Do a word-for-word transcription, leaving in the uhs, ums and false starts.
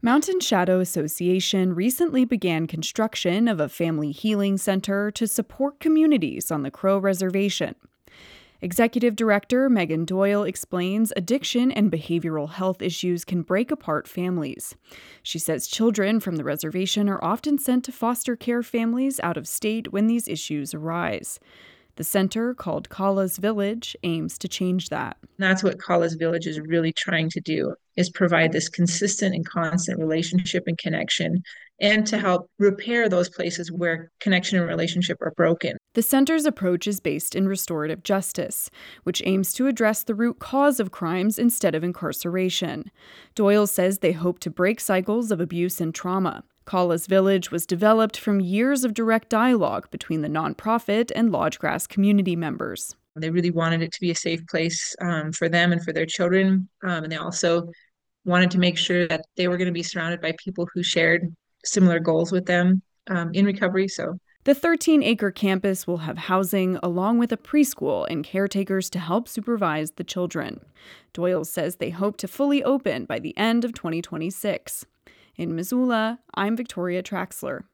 Mountain Shadow Association recently began construction of a family healing center to support communities on the Crow Reservation. Executive Director Megan Doyle explains addiction and behavioral health issues can break apart families. She says children from the reservation are often sent to foster care families out of state when these issues arise. The center, called Kala's Village, aims to change that. That's what Kala's Village is really trying to do, is provide this consistent and constant relationship and connection, and to help repair those places where connection and relationship are broken. The center's approach is based in restorative justice, which aims to address the root cause of crimes instead of incarceration. Doyle says they hope to break cycles of abuse and trauma. Kala's Village was developed from years of direct dialogue between the nonprofit and Lodgegrass community members. They really wanted it to be a safe place um, for them and for their children. Um, and they also wanted to make sure that they were going to be surrounded by people who shared similar goals with them um, in recovery. So the thirteen-acre campus will have housing along with a preschool and caretakers to help supervise the children. Doyle says they hope to fully open by the end of twenty twenty-six. In Missoula, I'm Victoria Traxler.